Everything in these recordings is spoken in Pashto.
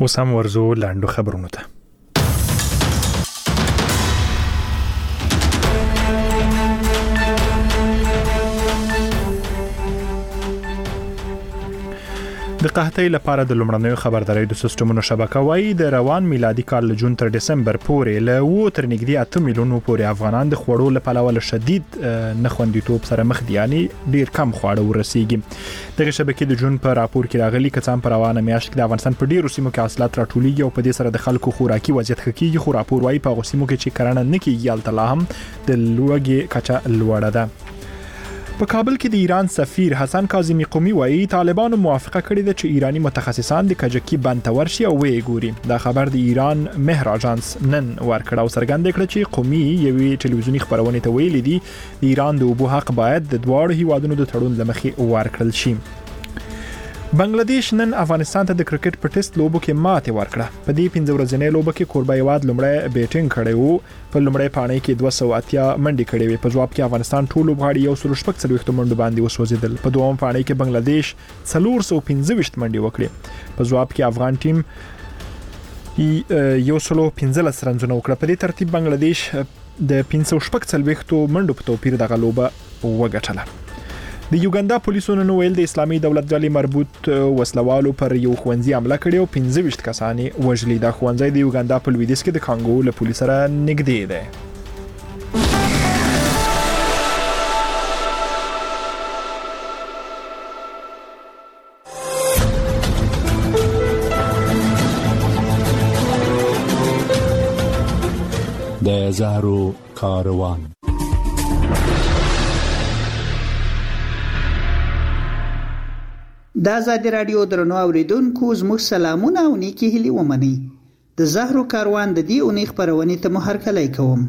اوس هم ورزو لاندو خبرونه ته. د قحطۍ لپاره د لومړنیو خبرداري د سیستمونو شبکه وايي د روان میلادي کال له جون تر دسمبر پورې له تر نږدې 8 میلیونو پورې افغانان د خوړو لپاره ول شدید نخوندیتوب سره مخ دي، یعنی ډیر کم خواړه ورسیږي. دغه شبکې د جون پر راپور کې راغلي کڅام پر روانه میاشت کې د افغانستان په ډیرو سیمو کې حاصلات راټولېږي او په دې سره د خلکو خوراکي وضعیت ښه کیږي، خو راپور وايي په غوسیمو کې چې کرنه نه کیږي الته هم د لوږې کچه لوړه ده. په کابل کې د ایران سفیر حسن کاظمی قومي وايي طالبانو موافقه کړې ده چې ایرانی متخصصان د کجکی بند ته ورشي او وګوري. دا خبر د ایران مهر اژانس نن ورکړ او څرګند کړ چې قومي یوې ټلویزیونی خبرونه ته ویلي دي د ایران د اوبو حق باید د دواړو هیوادونو د تړون لمخې ورکړل شي. بنگلاديش نن افغانستان ته د کرکټ په ټیسټ لوبو کې ماته ورکړه. په دې 15 ورځې لوبو کې کوربه هیواد لومړی بیټینګ کړی وو، په لومړی پاڼۍ کې 280 منډې کړې وې. په جواب کې افغانستان ټول لوبغاړي 140 منډو باندې وسوځیدل. په دویم پاڼۍ کې بنگلاديش 415 منډې وکړې. په جواب کې افغان ټیم 115 رنونه وکړه. په دې ترتیب بنگلاديش د 540 منډو په توپیر دغه لوبه وګټله. د یوګاندا پولیسو نن ویل د اسلامي دولت ډلې مربوط وسلوالو پر یو ښوونځي حمله کړې او 25 کسان وژلي. دا ښوونځی د یوګاندا په لویدیځ کې د کانګو له پولیس سره نږدې دی. د زهرو کاروان. د آزادي رادیو درنو اوریدونکو زموږ سلامونه او نیکی هیلې ومنئ. د زهرو کاروان د دې اونۍ خبرونې ته مو هرکلی کوم.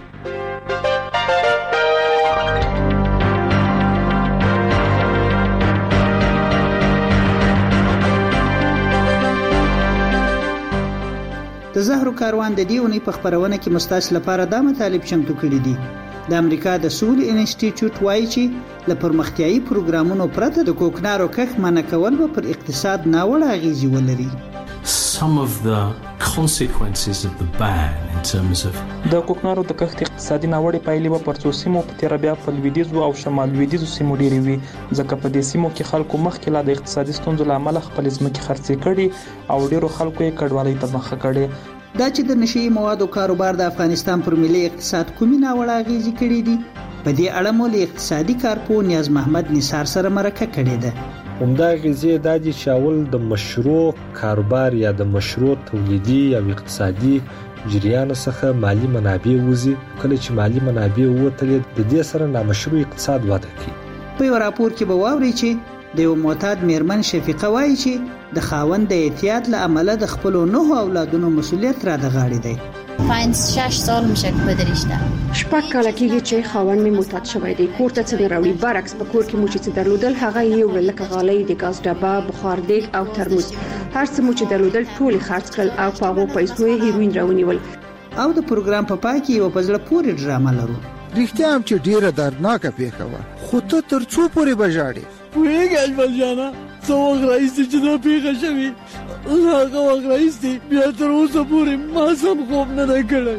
د زهرو کاروان د دې اونۍ په خبرونه کې مستاس لپاره دا مطالب چمتو کړي دي. د امریکا د سولې انسټیټیوټ وایي چې له پرمختیایي پروګرامونو پرته د کوکنارو کښت منع کول به پر اقتصاد ناوړه اغیزې ولري. Some of the consequences of the ban in terms of د کوکنارو د کښت اقتصادي ناوړه پایلې به پر څو سیمو په تیر بیا په لویدیځو او شمال لویدیځو سیمو ډېرې وي، ځکه په دې سیمو کې خلکو مخکې لا د اقتصادي ستونزو له امله خپل ځمکې خرڅې کړي او ډېرو خلکو یې کډوالۍ ته مخه کړي. دا چې د نشئی موادو کاروبار د افغانستان پر ملي اقتصاد کومې ناوړه اغیزې کړې دي، په دې اړه مو له اقتصادي کارپو نیاز محمد نثار سره مرکه کړې ده. همدا غزي د دې شاول د مشروع کاروبار یا د مشروع تولیدي او اقتصادي جریان څخه مالی منابع وزي، کله چې مالی منابع وته د دې سره نامشروع اقتصاد وده کوي. په یو راپور کې به واوري چې د یو معتاد میرمن شفیقه وایي چې د خاوند د احتیاط له امله د خپل 9 اولادونو مسؤلیت را د غاړې دی. 5-6 سال میشه که پدرشته. شپږ کاله کېږي چې خاوند می معتاد شوی دی. کور ته څه راوړي، برعکس په کور کې مو چې درلودل هغه یو لکه غالۍ، د ګاز ډبه، بخار دیګ او ترموز، هر څه مو چې درلودل ټول خرڅ کړل او په هغه پیسو یې هیروین راونیول. او د پروګرام په پای کې یو پزړه پورې ډرامه لرو. رښتیا هم چې ډیره دردناکه پیښه وه، خو ته تر څو پورې بجاړې؟ ویګل بلجانا څو وخت راځي چې دا پیښه شوي، هغه وخت راځي بیا تر اوسه پورې ما سم خوب نه دی کړی.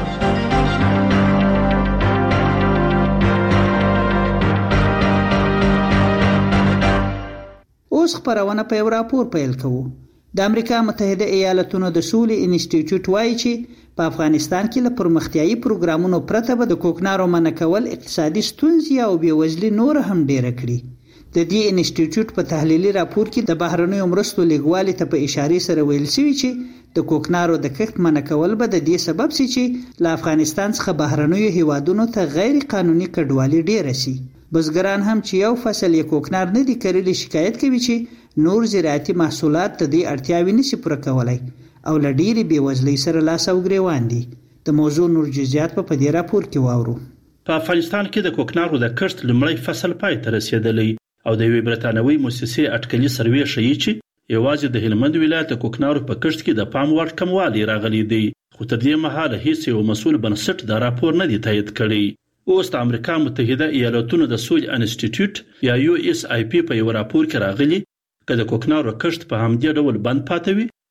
اوس خبرونه په یو راپور پیل کوو. د امریکا متحده ایالاتونو د سولې انسټیټیوټ وایي چې په افغانستان کې له پرمختیایي پروګرامونو پرته به د کوکنارو منع کول اقتصادي ستونزې او بېوزلي نور هم ډېره کړي. د دې انسټیټیوټ په تحلیلي راپور کې د بهرنیو مرستو لیږوالي ته په اشاره سره ویل شوی چې د کوکنارو د کښت منع کول به د دې سبب شي چې له افغانستان څخه بهرنیو هیوادونو ته غیر قانوني کډوالي ډېره شي. بزګران هم چې یو فصل یې کوکنار نه دي کرلي شکایت کوي چې نور زراعتي محصولات ته د اړتیاوې نشي پوره کولای او له ډېرې بېوزلۍ سره لاس او ګریوان دي. د موضوع نور جزئیات په دې راپور کې واورو. په افغانستان کې د کوکنارو د کښت لومړی فصل پای ته رسیدلی او د یوې برتانوي مؤسسې اټکلي سروې ښیي چې یوازې د هلمند ولایت د کوکنارو په کښت کې د پام وړ کموالی راغلی دی، خو تر دې مهاله هیڅ یو مسؤل بنسټ دا راپور نه دی تایید کړی. اوس د امریکا متحده ایالاتونو د سولې انسټیټیوټ یا USIP په یو راپور کې راغلی که د کوکنارو کښت په همدې ډول بند پاتې وي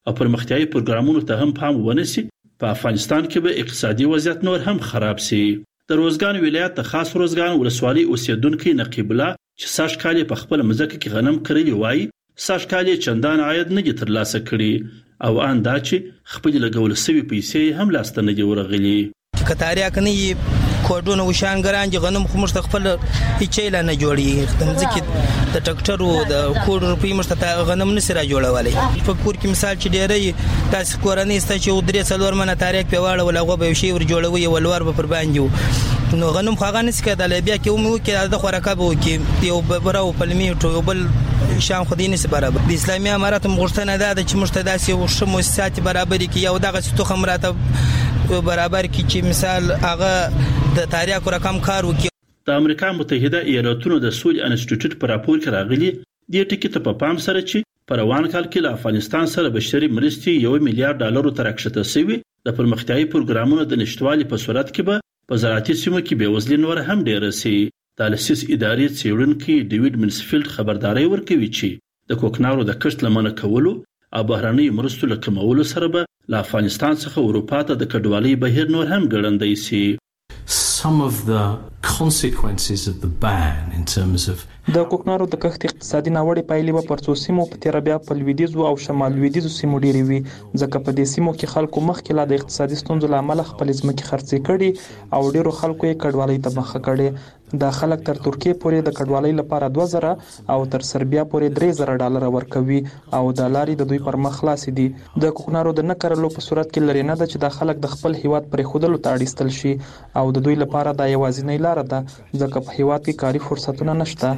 او پرمختیايي پروګرامونو ته هم پام ونشي په افغانستان کې به اقتصادي وضعیت نور هم خراب شي. د روزګان ولایت د خاص روزګان ولسوالۍ اوسیدونکو نقیب الله چې ساش کالي په خپل مزکه کې غنم کړی وای ساش کالي چندان عاید نه ترلاسه کړي او ان دا چې خپل لګول سوي پیسې هم لاسته نه ورغلي. کتاریا کني کوډونه وشانګران چې غنم خو مستقبل هیڅ لا نه جوړي ځکه د ټکټرو د کوډ روپی مستته غنم نه سره جوړولای په کور کې مثال چې ډېرې تاسو کورنۍ ست چې درې څلور منه تاریخ په واړه ولغه به شی ور جوړوي ولور به پر باندې نو غنم خو غنس کېدل بیا کې مو کې د خوراکه به کې یو براو پلمي ټو بل شان خو دیني سره برابر د اسلامي امارات مغشتنه ده چې مشتداسي او شمو سات برابر کې یو دغه ستو خمراته برابر کی چې مثال هغه د تاریخ رقم کار وکي. د امریکا متحده ایالاتونو د سول انسټیټیوټ پر راپور کې راغلي د ټکی ته په پام سره چې په روان کال کې له افغانستان سره بشري مرستې $1 میلیارډ تر راکښته شوی د پرمختیايي پروګرامونو د نشټوالي په صورت کې به په زراعتي سیمو کې بېوزلي نور هم ډېره سي. د لسیس ادارې څېړونکي ډیوډ منسفیلډ خبرداري ورکوي چې د کوکنارو د کښت لمنه کولو او بهرنۍ مرستو له کمولو سره به له افغانستان څخه اروپا ته د کډوالۍ بهیر نور هم ګړندی سي. Some of the consequences of the ban in terms of د کوکنارو د کښت اقتصادي ناوړه پایلې په پرڅو سیمو په تیر بیا په لویدیزو او شمال لویدیزو سیمو ډېری وي ځکه په دې سیمو کې خلکو مخکې لا د اقتصادي ستونزو لامل خپل ځمکې خرڅې کړي او ډېرو خلکو یې کډوالۍ ته مخه کړي. د خلک تر ترکیه پورې د کډوالۍ لپاره 2000 او تر سربیا پورې $3000 ورکوي او د لارې د دوی پر مخ خلاص دي. د کوکنارو د نکرلو په صورت کې لري نه ده چې د خلک د خپل هیواد پر خودلو ته اړیستل شي او د دوی لپاره د یوازینۍ لار ده ځکه په هیواد کې کاري فرصتونه نشته.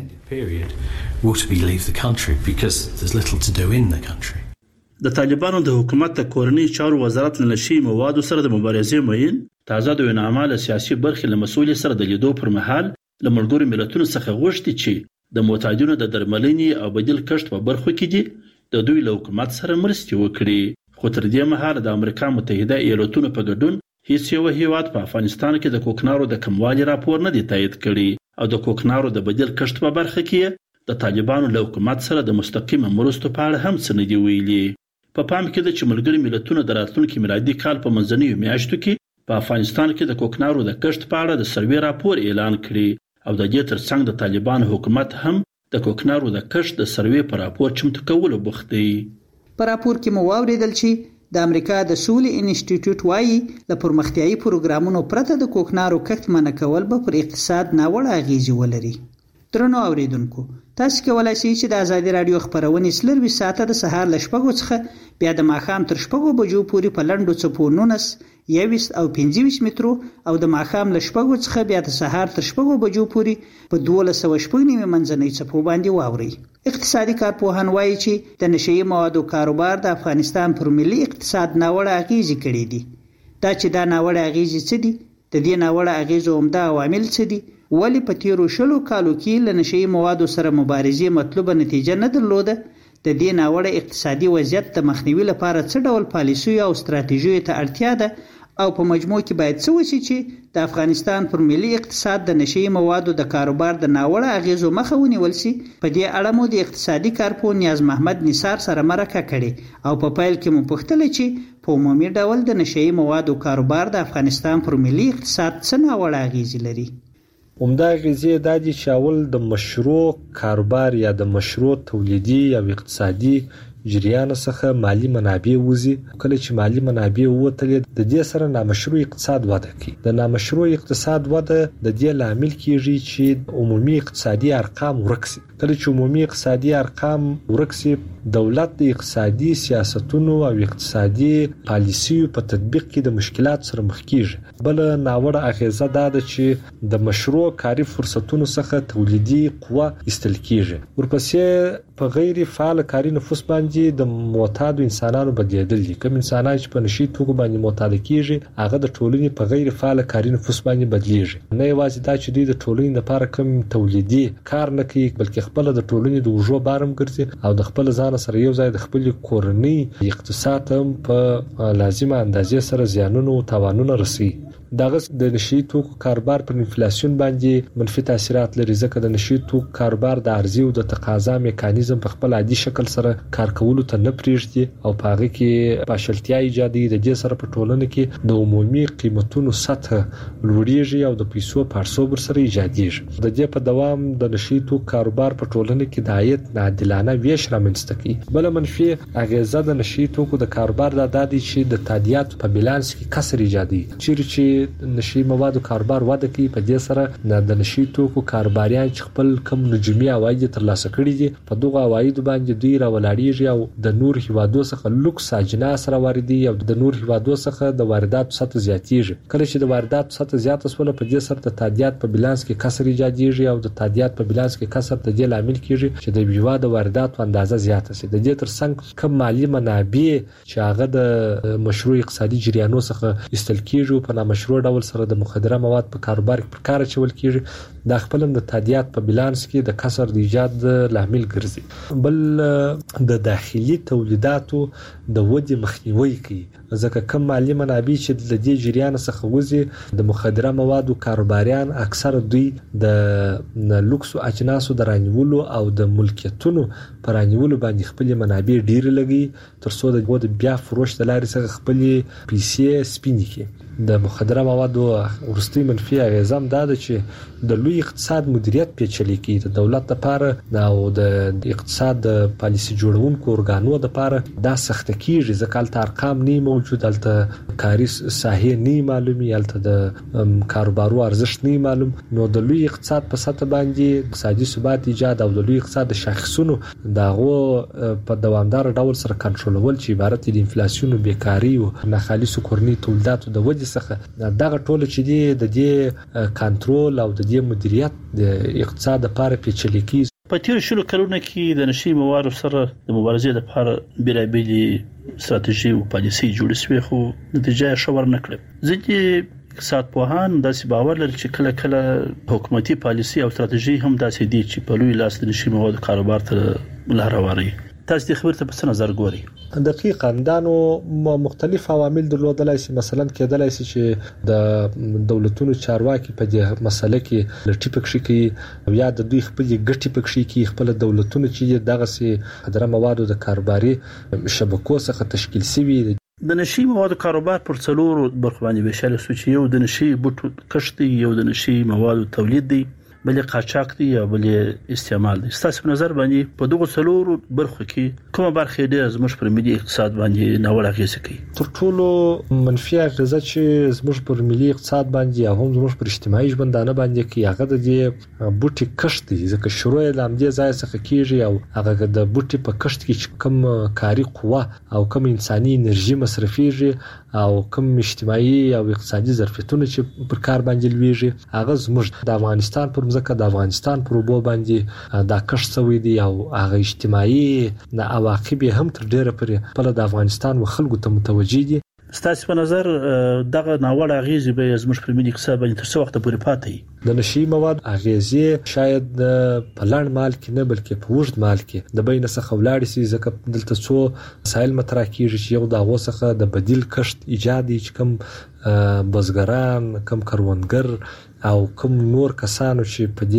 د طالبانو د حکومت د کورنۍ چارو وزارت له نشي موادو سره د مبارزې مین تازه د وینامال سیاسي برخې له مسؤلیت سره د لیدو پر مهال له ملګرو ملتونو څخه غوښتي چې د معتادینو د درملنې او بدیل کښت په برخو کې دي د دوی له حکومت سره مرستې وکړي. خو تر دې مهاله د امریکا متحده ایالاتونو په ګډون هیڅ یو هیواد په افغانستان کې د کوکنارو د کموالي راپور نه دی تایید کړی او د کوکنارو د بدیل کښت په برخه کې د طالبانو له حکومت سره د مستقیم مرستو په اړه هم څه نه دی ویلي. په پام کې د چې ملګري ملتونو د راتلونکي میلادي کال په منځنیو میاشتو کې په افغانستان کې د کوکنارو د کښت په اړه د سروې راپور اعلان کړي او د دې ترڅنګ د طالبانو حکومت هم د کوکنارو د کښت د سروې په راپور چمتو کولو بوخت دی. په راپور کې مو واوریدل چې د امریکا د سولې انسټیټیوټ وايي د پرمختیايي پروګرامونو پرته د کوکنارو کښت منع کول به پر اقتصاد ناوړه اغیزې ولري. درنو اوریدونکو تاسو کولای شئ چې د ازادي رادیو خبرونه سلوي ساعته د سهار ل شپږو څخه بیا د ماښام تر شپږو بجو پورې په لنډو څپو 19 21 او 25 مترو او د ماښام ل شپږو څخه بیا د سهار تر شپږو بجو پورې په 1290 منځنۍ څپو باندې واوري. اقتصادي کارپوهان وایي چې د نشئی موادو کاروبار د افغانستان پر ملي اقتصاد ناوړه اغیزې کړې دي. دا چې دا ناوړه اغیزې څه دي؟ د دې ناوړه اغیزو عمده عوامل څه دي؟ ولی په تیرو شلو کالو کې له نشئی موادو سره مبارزې مطلوبه نتیجه نه درلوده؟ د دې ناوړه اقتصادي وضعیت د مخنیوي لپاره څه ډول پالیسي او ستراتیژي ته اړتیا ده او په مجموع کې باید څه وشي چې د افغانستان پر ملي اقتصاد د نشئی موادو د کاروبار د ناوړه اغیزو مخه ونیول شي؟ په دې اړه مو د اقتصادي کارپوه نیاز محمد نثار سره مرکه کړې او په پیل کې مو پوښتل چې په عمومي ډول د نشئی موادو کاروبار د افغانستان پر ملي اقتصاد څه ناوړه اغیزې لري. عمده اغیزې دا دي چې اول د مشروع کاروبار یا د مشروع تولیدي او اقتصادي جریان څخه مالی منابع وزي. کله چې مالی منابع ووتلې د دې سره نامشروع اقتصاد وده کوي. د نامشروع اقتصاد وده د دې لامل کیږي چې عمومي اقتصادي ارقام ورک شي. کله چې عمومي اقتصادي ارقام ورک شي دولت د اقتصادي سیاستونو او اقتصادي پالیسیو په تطبیق کې د مشکلات سره مخ کیږي. بل ناوړه اغیزه دا ده چې د مشروع کاري فرصتونو څخه تولیدي قوه استل کیږي. ورپسې په غیر فعال کاري نفوس باندې د معتاد انسانانو بدلیدل دي. کوم انسانان چې په نشي توګه باندې معتاد کیږي هغه د ټولنې په غیر فعال کاري نفوس باندې بدلیږي. نه یوازې دا چې دوی د ټولنې لپاره کوم تولیدي کار نه کوي بلکې خپل د ټولنې د وجو بارم ګرځي او د خپل ځان سره یو ځای د خپل کورنۍ اقتصاد هم په لازمه اندازې سره زیانونه او تاوانونه رسي. دغه د نشي توکو کاروبار پر انفلیسیون باندې منفي تاثیرات لري ځکه د نشي توکو کاروبار د عرضه او د تقاضا میکانیزم په خپل عادي شکل سره کار کولو ته نه پریږدي او په هغه کې پاشلتیا ایجادي. د دې سره په ټولنه کې د عمومي قیمتونو سطح لوړیږي او د پیسو پارسوب سره ایجادیږي. د دې په دوام د نشي توکو کاروبار په ټولنه کې د عاید ناعادلانه ویش رامنځته کوي. بل منفي اغیزه د نشي توکو د کاروبار د دادي چې د تادیات په بیلانس کې کسر ایجادي. چې نشي موادو کاروبار وده کوي په دې سره د نشي توکو کاروباریان چې خپل کم نجومي عواید ترلاسه کړي دي په دغه عواید باندې دوی راولاړيږي او د نور هیوادو څخه لوکس اجناس راوړي او د نور هیوادو څخه د واردات سطح زیاتیږي. کله چې د واردات سطح زیات شول په دې سره د تادیات په بیلانس کې کسر ایجاديږي او د تادیات په بیلانس کې کسر د دې لامل کیږي چې د بیوا د واردات اندازه زیاته شي. د دې ترڅنګ کم مالی منابع چې هغه د مشروع اقتصادي جریانو څخه استل کیږي په نامشروع ډول سره د مخدره مواد په کاروبار کې پر کار چول کیږي د خپل د تادیات په بیلانس کې د کسر د ایجاد لامل ګرځي. بل د داخلي تولیداتو د ودې مخنیوي کوي ځکه کم مالی منابع چې د دې جریان څخه وځي د مخدره موادو کاروباریان اکثر دوی د لوکس اجناسو درانیولو او د ملکیتونو پرانیولو باندې خپل منابع ډیر لګي ترڅو د بیا فروش د لارې څخه خپل پیسې سپینې کړي. د مخدره موادو ورستي منفي اغیزه هم ده چې د لوی اقتصاد مدیریت پیچلې کی د دولت لپاره او د اقتصاد پالیسي جوړونکو اورګانو لپاره دا سخت کیږي ځکه ارقام نه موجود الته کاري ساحه نه معلومي الته د کاروبارو ارزښت نه معلوم. نو د لوی اقتصاد په سطح باندې اقتصادي ثبات ایجاد او د لوی اقتصاد د شاخصونو دغه په دوامدار ډول سره کنټرولول چې عبارت دي انفلیسیون او بیکاری او ناخالصو کورنی تولیداتو د ودې څخه دغه ټول چې دی د دې کنټرول او د دې مدیریت د اقتصاد لپاره پیچلې کیږي. په تیر شلو کلونو کې د نشي موادو سره د مبارزې لپاره بیلابېلې ستراتیژي او پالیسي جوړې شوې خو نتیجه یې ښه ورنه کړه. ځکه اقتصاد پوهان داسې باور لري چې کله کله حکومتي پالیسي او ستراتیژي هم داسې دي چې په لوی لاس د نشي موادو کاروبار ته لار هواري. تاسو د خبرته په څه نظر ګورئ؟ دقیقاً دا نو مختلف عوامل درلودلای شي. مثلا کېدلای شي چې د دولتونو چارواکي په دې مسله کې لټي پکښي کوي یا د دوی خپل ګټي پکښي کوي خپل دولتونو چې دغه سي خدره موادو د کاروباري شبکو څخه تشکیل شوي. د نشي موادو کاروبار پر څلورو برخو باندې ویشل سوچ یو د نشي بوټو کښت دی، یو د نشي موادو تولید دی، بل قاچاق دی یا بل استعمال دی. ستاسو په نظر باندې په دغه څلورو برخو کې کومه برخه ډېر زموږ پر ملي اقتصاد باندې ناوړه اغیزه کوي؟ تر ټولو منفي اغیزه چې زموږ پر ملي اقتصاد باندې او هم زموږ پر اجتماعي ژوندانه باندې کوي هغه د بوټي کښت دی. ځکه شروع یې د همدې ځای څخه کیږي او هغه د بوټي په کښت کې کوم کاري قوه او کوم انساني انرژي مصرفيږي او کوم اجتماعي او اقتصادي ظرفیتونه چې پر کار باندې لويږي هغه زموږ د افغانستان پر ځکه د افغانستان پر وبو باندې دا کښت شوی دی او هغه اجتماعي نه عواقب هم تر ډیره پر د افغانستان و خلکو ته متوجي دي. ستاسو په نظر دغه ناوړه اغیزې به زموږ پر ملي اقتصاد باندې تر څو وخت پورې پاتې؟ د نشي مواد اغیزې شاید په لړ مال کې نه بلکې په وژد مال کې د بین څخه ولاړ شي ځکه دلته څو مسایل مطرح کیږي چې یو د هغه څخه د بدیل کښت ایجاد چې کوم بزګران کم کروندګر او کوم نور کسانو چې په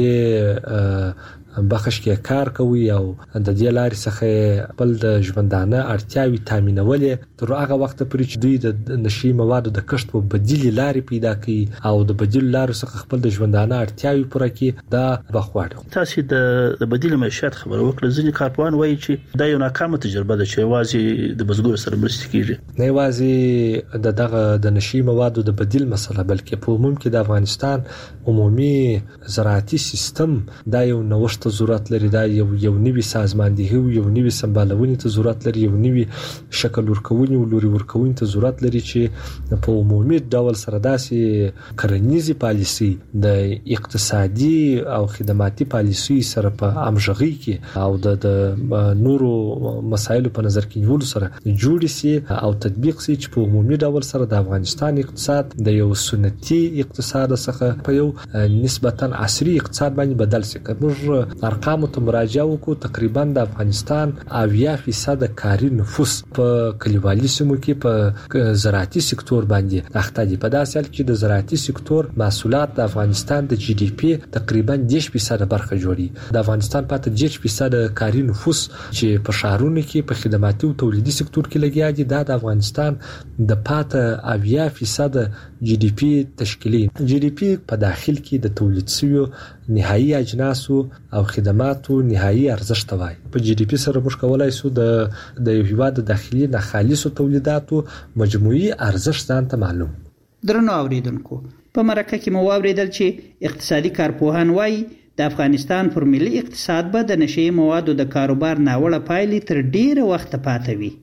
دې بخښ کې کار کوي او د دې لارې څخه خپل د ژوندانه اړتیاوي تامینولې تر هغه وخت پورې چې دوی د نشي موادو د کښت په بدیل لارې پیدا کوي او د بدیل لارې څخه خپل د ژوندانه اړتیاوي پوره کوي دا بخواړي. تاسو د بدیل معیشت خبره وکړه. ځینې کارپوهان وایي چې دا یو ناکامه تجربه ده چې یوازې د بزګر سره مرسته کیږي، نه یوازې دغه د نشي موادو د بدیل مسله بلکې په عموم کې د افغانستان عمومي زراعتي سیستم دا یو نوښت ضرورت لري. دا یو نوی سازماندهي یو نوی سمبالونې ته ضرورت لري، یو نوی شکل ورکونې او لوري ورکونې ته ضرورت لري چې په عمومي ډول سره داسې کرنیزي پالیسي د اقتصادي او خدماتي پالیسي سره په همغږي کې او د نورو مسایلو په نظر کې نیول سره جوړ شي او تطبیق شي چې په عمومي ډول سره د افغانستان اقتصاد د یو سنتي اقتصاد څخه په یو نسبتا عصري اقتصاد باندې بدل شي. موږ ارقامو ته مراجعه وکړو تقریبا د افغانستان 80% کاري نفوس په کلیوالي سیمو کې په زراعتي سکتور باندې اخته دي. په داسې حال کې د زراعتي سکتور محصولات د افغانستان د جی ډي پی تقریبا 10% برخه جوړي. د افغانستان پاتې 10% کاري نفوس چې په شهرونو کې په خدماتي او تولیدي سکتور کې لګیا دي د افغانستان د پاتې 80% جی ډي پی تشکیلي. جی ډي پی په داخل کې د تولید شویو نهایی اجناسو او خدماتو نهایی ارزښت وای. په جی ډي پی سره موږ کولای شو د یو هیواد د داخلي نه خالصو تولیداتو مجموعي ارزښت ځان ته معلوم. درنو اوریدونکو، په مرکه کې مو واوریدل چې اقتصادي کارپوهان وایي د افغانستان پر ملي اقتصاد به د نشئی موادو د کاروبار ناوړه پایلې تر ډیره وخت پاتې وي.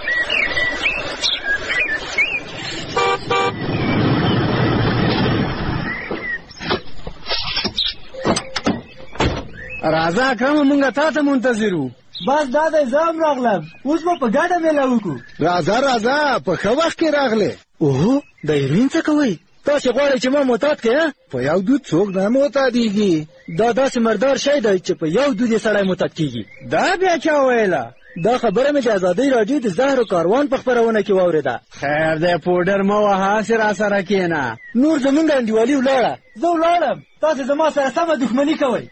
راځه کوم مونږه تاسو منتظرو. بس دا د زام راغلم، اوس په ګډه مېله وکړو. راځه په ښه وخت کې راغله. اوه د هیروین څه کوي؟ تاسو غواړئ چې ما معتاد کړئ؟ په یو دود څوک نه معتادیږي. دا داسې مردار شی دی چې په یو دود یې سړی معتاد کیږي. دا بیا چا ویله؟ دا خبره مې د ازادۍ راډیو د زهرو کاروان په خپرونه کې واورېده. خیر دی پوډر مه وهه، هسې راسره کښېنه. نور زمونږ انډیوالي ولاړه. زه ولاړم، تاسې زما سره سمه دښمني کوئ.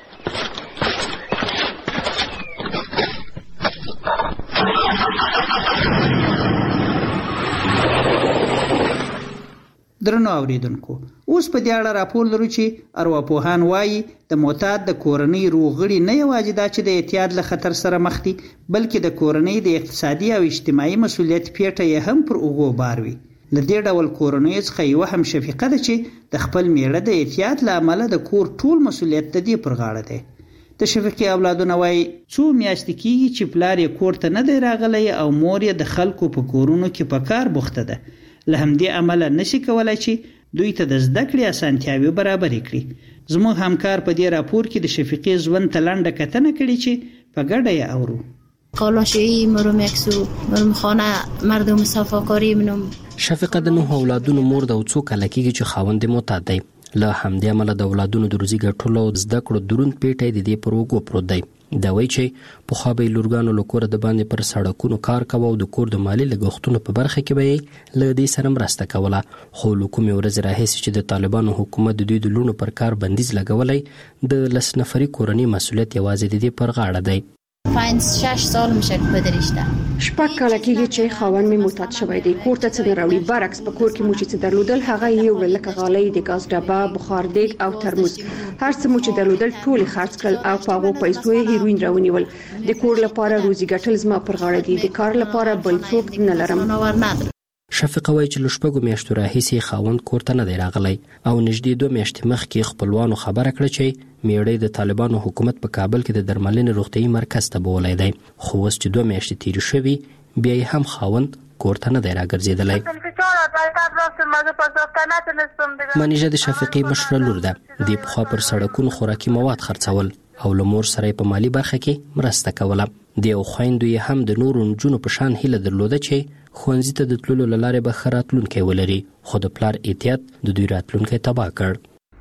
درنو اوریدونکو، اوس په دې اړه راپور لرو چې ارواپوهان وایي د معتاد د کورنۍ روغړي نه یوازې دا چې د اعتیاد له خطر سره مخ دي، بلکې د کورنۍ د اقتصادي او اجتماعي مسولیت پیټه یې هم پر اوږو بار وي. له دې ډول کورنۍ څخه یوه هم شفیقه ده چې د خپل میړه د اعتیاد له امله د کور ټول مسولیت د دې پر غاړه دی. د شفیقې اولادونه وایي څو میاشتې کېږي چې پلار یې کور ته نه دی راغلی او مور یې د خلکو په کورونو کې په کار بوخته ده. له همدې امله نشي کولای چې دوی ته د زده کړې اسانتیاوې برابرې کړي. زموږ همکار په دې راپور کې د شفیقې ژوند ته لنډه کتنه کړې چې په ګډه یې اورو. قالاشویی مرو مکسو مرم خانه مردم صفاکاری منم. شفیقه د 9 اولادونو مور د څو کال کېږي چې خاوند معتاد دی. له همدې امله د اولادونو د روزي ګټلو او زده کړو دروند پیټی د دې پر وګو پروت دی. دا وایي چې په خو به لورګانو له کوره د باندې پر سړکونو کار کوي او د کور د مالی لګښتونو په برخه کې به له دې سره مرسته کوله. خو کومې ورځې راهیسې چې د طالبانو حکومت د دوی د لونو پر کار بندیز لګولی، د 10 نفري کورنۍ مسولیت یوازې د دې پر غاړه دی. 5-6 سال میشه که پدرشته. شپږ کاله کېږي چې خاوند مې معتاد شوی دی. کور ته څه نه راوړي، برعکس په کور کې مو چې څه درلودل هغه یې وړل، لکه غالۍ، د ګاز ډبه، بخار دیګ او ترموز. هر څه مو چې درلودل ټول خرڅ کړل او په هغو پیسو یې هیروین راونیول. د کور لپاره روزي ګټل زما پر غاړه دي، د کار لپاره بل څوک نه لرم. شفیقه وایي چې له 6 میاشتو راهیسې خاوند کور ته نه دی راغلی او نږدې 2 میاشتې مخکې خپلوانو خبره کړه چې میړی د طالبانو حکومت په کابل کې د درملنې روغتیايي مرکز ته بولی دی. خو اوس چې 2 میاشتې تیرې شوي بیا یې هم خاوند کور ته نه دی راګرځېدلی. منیژه د شفیقې مشره لور ده. دې پخوا پر سړکونو خوراکي مواد خرڅول او له مور سره په مالی برخه کې مرسته کوله. د یو خویندو یې هم د نورو نجونو په شان هیله درلوده چې ښوونځي ته د تللو له لارې به ښه راتلونکی ولري، خو د پلار احتیاط د دوی راتلونکی تباه کړ.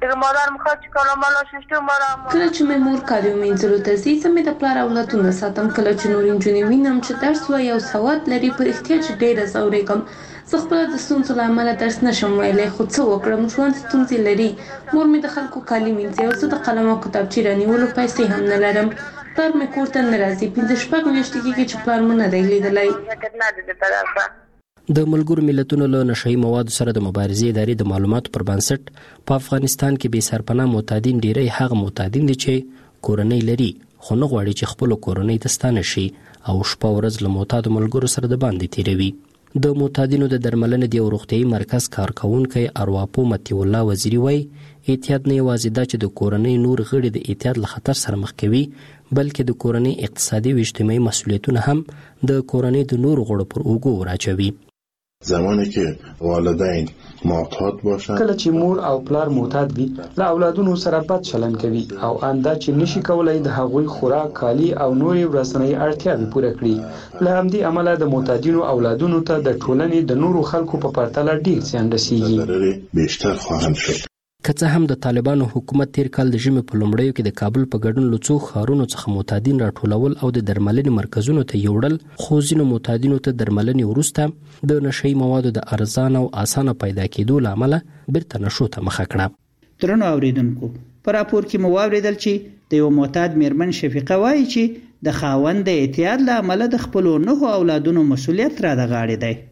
کله چې مې مور کالي ومینځلو ته ځي، زه مې د پلار اولادونه ساتم. کله چې نورې نجونې وینم چې درس وایي او سواد لري، پر احتیاج ډېره ځورېږم. زه خپله د ستونزو له امله درس نشم ویلی، خو څه وکړم، ژوند ستونزې لري. مور مې د خلکو کالي مینځي او زه د قلم او کتابچې رانیولو پیسې هم نه لرم. پلار مې کور ته نه راځي. 5-6 میاشتې کېږي چې پلار مو نه دی لیدلی. د ملګرو ملتونو له نشئی موادو سره د مبارزې ادارې د معلوماتو پر بنسټ په افغانستان کې بې سرپناه معتادین ډیری هغه معتادین دي چې کورنۍ لري خو نه غواړي چې خپل کورنۍ ته ستانه شي او شپه ورځ له معتادو ملګرو سره د باندې تیروي. د معتادینو د درملنې د روغتیايي مرکز کارکونکي ارواپو متي الله وزیری وایي احتیاط نه یوازې دا چې د کورنۍ نور غړي د احتیاط له خطر سره مخ کوي، بلکې د کورنۍ اقتصادي او اجتماعي مسولیتونه هم د کورنۍ د نور غړو پر اوږو وراچوي. زمانی که والدین معتاد باشن، کله چې مور او پلار معتاد وي، له اولادونو سره بد چلند کوي او انده چې نشي کولای د هغوی خوراک، کالي او نورې ورځنۍ اړتیاوې پوره کړي. له همدې امله د معتادینو اولادونو ته د ټولنې د نورو خلکو په پرتله ډیر زیان رسیږي. بیشتر خواهند شد. که څه هم د طالبانو حکومت تیر کال د ژمي په لومړیو کې د کابل په ګډون له څو ښارونو څخه معتادین راټولول او د درملنې مرکزونو ته یوړل، خو ځینو معتادینو ته درملنې وروسته د نشهیي موادو د ارزان او اسانه پیدا کېدو له امله بیرته نشو ته مخه کړه. درنو اوریدونکو، په راپور کې مو واوریدل چې د یو معتاد میرمن شفیقه وایي چې د خاوند د اعتیاد له امله د خپلو 9 اولادونو مسؤلیت را د غاړې دی.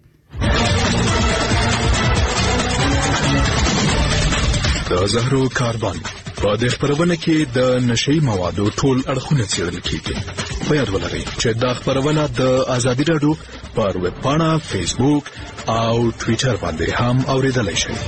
د زهرو کاربن په دې خبرونه کې د نشهیي موادو ټول اړخونه څېړل کیږي. په یاد ولرئ چې دا خبرونه د ازادي راډیو پر ویب پاڼه، فیسبوک او ټویټر باندې هم اوریدلای شئ.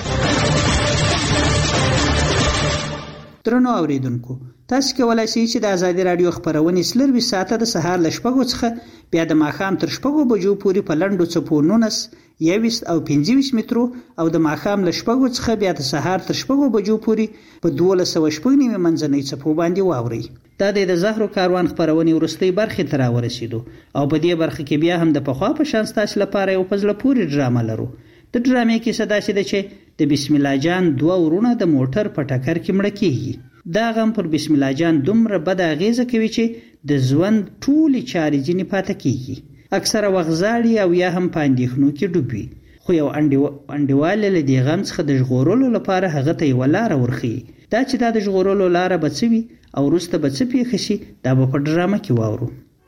درنو اوریدونکو، تاسو کولای شئ چې د ازادي راډیو خبرونه سلوي ساعته د سهار ل 6 څخه بیا د ماښام تر 6 بجو پورې په لنډو څپو 19 21 او 25 مترو او د ماښام له 6 څخه بیا د سهار تر 6 بجو پورې په 1290 منځنۍ څپو باندې واوري. دا د زهرو کاروان خبرونه ورستۍ برخه تر ورسېدو او په دې برخه کې بیا هم د پخوا په شان تاسو لپاره یو پزله پوری ډرامه لرو. د ډرامې کې صدا شي چې د بسم الله جان 2 ورونه د موټر په ټکر کې مړ کیږي. دا غم پر بسم الله جان دومره بد اغیزه کوي چې د ژوند ټولي چارې ځینې پاتې کیږي. اکثره وغزاړي او یا هم پاندېخنو کې ډوبي. خو یو انډیوال له دې غم څخه د ژغورلو لپاره هغه ته یو لار ورخي. دا چې دا د ژغورلو لار بچوي او وروسته بچ پیښ شي، دا په ډرامه کې واورو.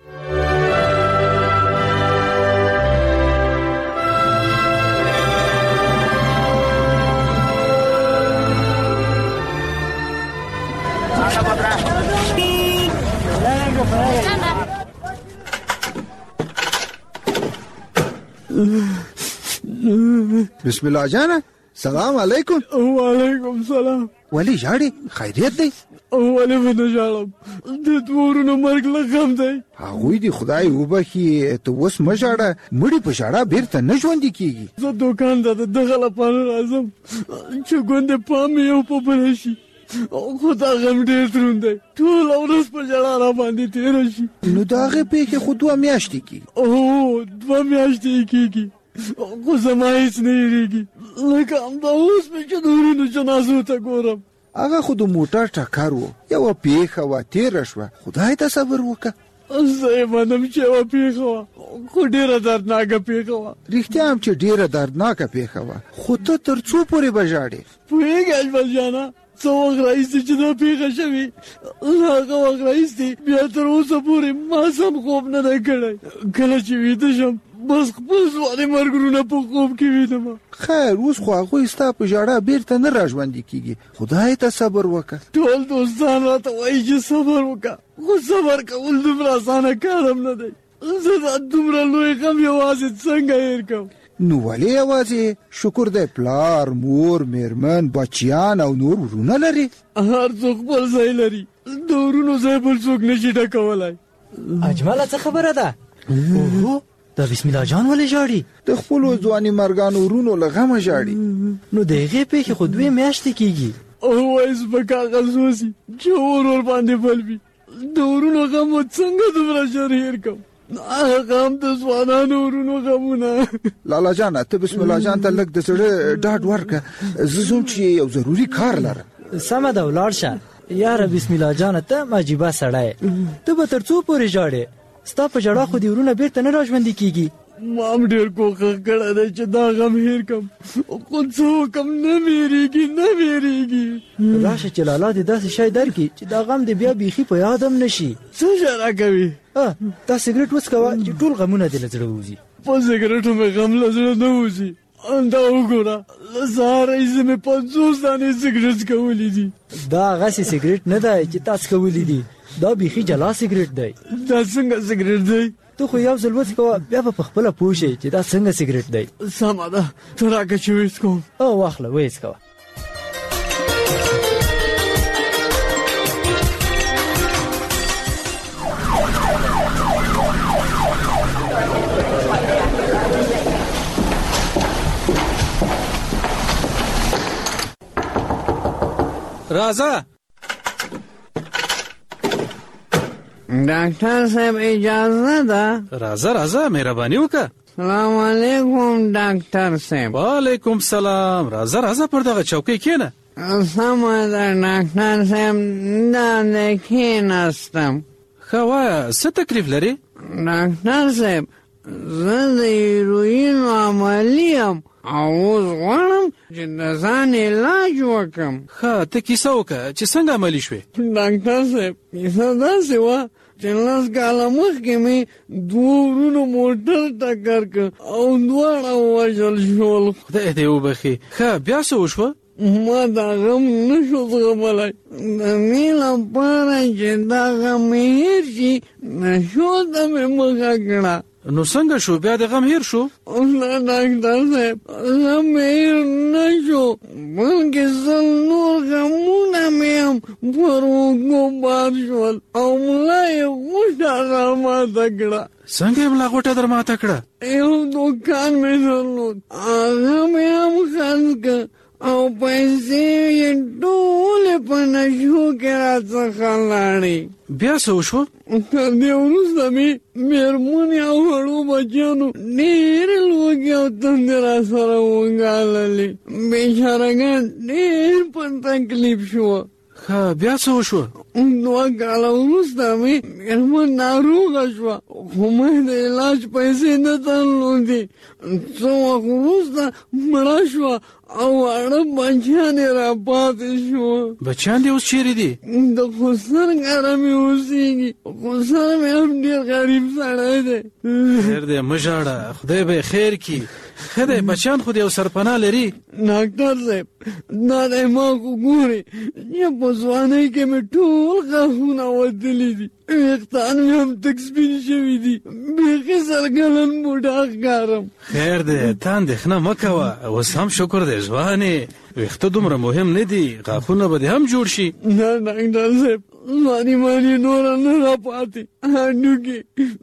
بسم الله جانا، سلام علیکم. وعلیکم سلام. ولی جاړي خیریت دی؟ ولی ونه جاړم، د دورونو مرګ لغم دی. هغوی دی خدای وبخي، ته اوس مشاړه مړی په شاړه بیرته نه ژوندې کیږي. زه دوکان ته دغه لپاره راځم چې ګوندې پام یو په بل شي. خو دا غم ډېر دروند دی، ټول ورځ په ژړا را باندې تېره شي. نو د هغې پېښې خو 2 میاشتې کېږي. 2 میاشتې کېږي، خو زما هېڅ نه هېرېږي. لکه همدا اوس مې چې د ورونو جنازو ته ګورم. هغه خو د موټر ټکر و، یوه پېښه وه تېره شوه. خدای ته صبر وکړه. زه یې منم چې یوه پېښه وه، خو ډېره دردناکه پېښه وه. رښتیا هم چې ډېره دردناکه پېښه وه، خو ته تر څو پورې به ژاړې؟ پوهېږې اجمل جانه، څه وخت راهیسې چې دا پېښه شوې، هغه وخت راهیسې بیا تر اوسه پورې ما سم خوب نه دی کړی. کله چې ویده شم بس خپل ځواني مرګرونه په خوب کې وینم. خیر اوس خو هغوی ستا په ژړا بیرته نه را ژوندي کېږي. خدای ته صبر وکړه. ټول دوستان راته وایي چې صبر وکړه، خو صبر کول دومره اسانه کار هم نه دی. زه دا دومره لوی غم یوازې څنګه هېر کړم؟ نو ولې یوازې؟ شکر دی پلار، مور، میرمن، بچیان او نور ورونه لري. هر څوک خپل ځای لري، د ورونو ځای بل څوک نشي ډکولی. اجمله څه خبره ده؟ د بسم الله جان ولې ژاړي؟ د خپلو ځواني مرګانو ورونو له غمه ژاړي. نو د هغې پېښې خو 2 میاشتې کېږي. وایس په کاغذ وسي چې ور باندې بل وي. د ورونو غم څنګه دومره ژر هېر کړم؟ هغه هم د ځوانانو ورونو غمونه. لالا جانه، ته بسم الله جان ته لږ د زړه ډاډ ورکړه. زه ځم چې یو ضروري کار لرم. سمه ده، ولاړ شه. یاره بسم الله جانه، ته مجیبه سړی، ته به تر څو پورې ژاړې؟ ستا په ژړا خو دې ورونه بیرته نه را ژوندي کېږي. ما هم ډېر کوښښ کړی دی چې دا غم هېر کړم، خو څه وکړم، نه مې هېرېږي، نه مې هېرېږي. راشه چې لالا دې داسې شی درکړي چې دا غم دې بیا بیخي په یاد هم نه شي. څه شی راکوي؟ دا سګرټ وڅکوه چې ټول غمونه دې له زړه ووځي. په سګرټو مې غم له زړه نه وځي. دا وګوره، له سهار راهیسې مې 50 دانې سګرټ څکولي دي. دا هغسې سګرټ نه دی چې تا څکولي دي، دا بیخي جلا سګرټ دی. دا څنګه سګرټ دی؟ ته خو یو ځل وڅکوه، بیا به په خپله پوه شې چې دا څنګه سګرټ دی. سمه ده، ته راکړه چې وڅکوم. واخله وڅکوه. راځه. ډاکټر صاحب اجازه ده؟ راځه مهرباني وکړه. سلام علیکم ډاکټر صاحب. وعلیکم سلام. راځه پر دغه چوکۍ کېنه. سمه ده ډاکټر صاحب داسې کښېناستم. ښه وایه څه تکلیف لرې؟ ډاکټر صاحب زه د هیروینو عملي یم او اوس غواړم چې د ځان علاج وکړم. ښه ته کیسه وکړه چې څنګه عملي شوې؟ ډاکټر صاحب کیسه داسې وه چې 10 کاله مخکې مې 2 ورونو موټر ټکر کړ او دواړه ووژل شول. خدای دې وبخي. ښه بیا څه وشوه؟ ما دا غم نشو زغملی. د دې لپاره چې دا غم مې هېر شي نشو ته مې مخه کړه. نو څنګه شو بیا د غم هېر شو؟ نه ډاکټر صاحب غم مې هېر نه شو بلکې 100 نور غمونه مې هم پر اوږو بار شول او ملا یې غوټه درماته کړه. څنګه یې ملا غوټه درماته کړه؟ یو دوکان مې درلود هغه مې هم خرڅ کړ او پیسې یې ټولې په نشو کې راڅخه لاړې. بیا څه وشوه؟ تر دې وروسته مې مېرمنې او وړو بچیانو ډېرې لوږې او تندې راسره وګاللې. بېچارهګان ډېر په تکلیف شوه. ښه بیا څه وشوه؟ 2 کاله وروسته مې مېرمن ناروغه شوه خو مې د علاج پیسې نه درلودې. څه وخت وروسته مړه شوه او واړه بچیان یې راپاتې شوه. بچیان دې اوس چیرې دي؟ د خسر کره مې اوسېږي. خسر مې هم ډېر غریب سړی دی. خیر دی مه ژاړه خدای به یې خیر کړي. ښه دی بچیان خو دې یو سرپناه لري؟ ډاکټر صاحب دا دی ما خو ګورې چې په ځوانۍ کې مې ټول غاښونه وتلي دي ویښتان مې هم تک سپین شوي دي بیخي سرګلن بوډا ښکارم. خیر دی ته اندېښنه مه کوه اوس هم شکر دی ځوانې ویښته دومره مهم نه دي غاښونه به دې هم جوړ شي. نه ډاکټر صاحب ځواني ماني نوره نه راپاتې هډوکي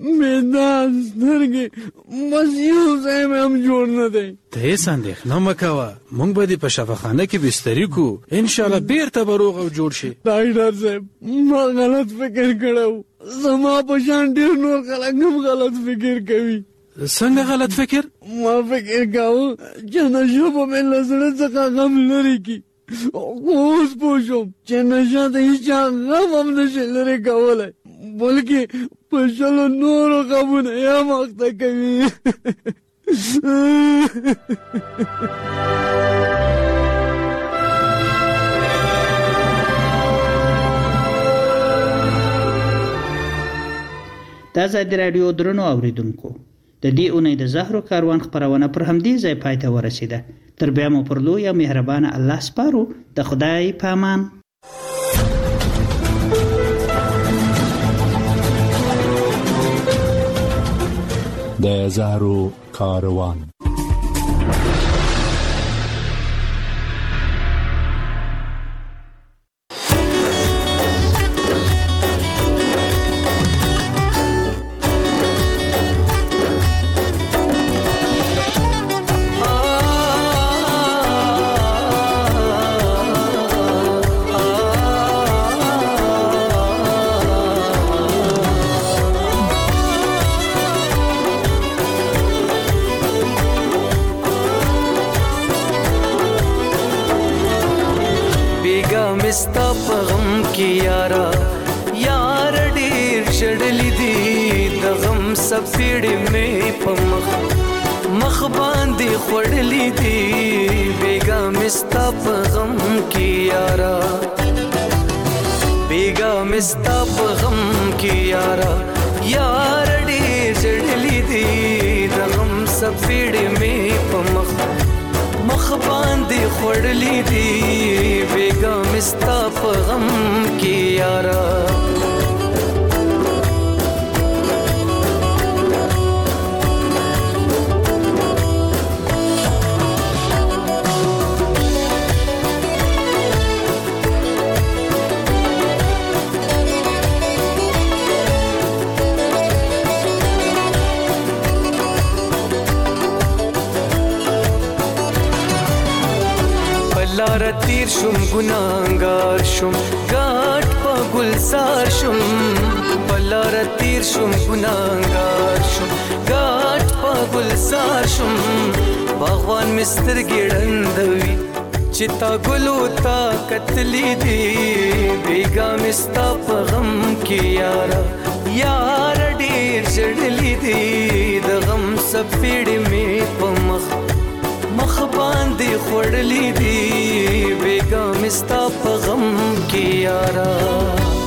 معده سترګې بس یو ځای مې هم جوړ نه دی. ته هېڅ اندېښنه مه کوه موږ به دې په شفاخانه کې بستري کړو انشاءالله بېرته به روغ او جوړ شي. ډاکټر صاحب ما غلط فکر کړی و زما په شان ډېر نور خلک هم غلط فکر کوي. څنګه غلط فکر؟ ما فکر کاوه چې نشه به مې له زړه څخه غم لرې کړي خو اوس پوه شوم چې نشه د هېچا غم هم نشي لرې کولی بلکې په 100 نورو غمونه یې هم اخته کوي. دا ازادي راډیو درنو اوریدونکو د دې اونۍ د زهرو کاروان خپرونه پر همدې ځای پای ته ورسیده. تر بیا مو پر لوی او مهربانه الله سپارو. د خدای په امان. د زهرو کاروان ستا په غم کې یارا یار ډېر شړلې دي د غم سپېړې مې په مخ باندې خوړلې دي بیګا مې ستا په غم کې یارا بیګا مې ستا په غم کې یارا یار ډېر شړلې دي د غم سپېړې مې په مخ باندې خوړلې دي بیګا مې ستا په غم کې یارا لار تیر شم ګناهګار شم غاټ په ګلزار شم بلار تیر شم ګناهګار شم غاټ په ګلزار شم باغوان مستر ګړندوي چې تا ګلو ستا کتلی دی بیگا مستا په غم کې یارا یار ډیر جړلی دی د غم سپېړې مې په مخ باندې خړلې دی بیگا مستا په غم کې یارا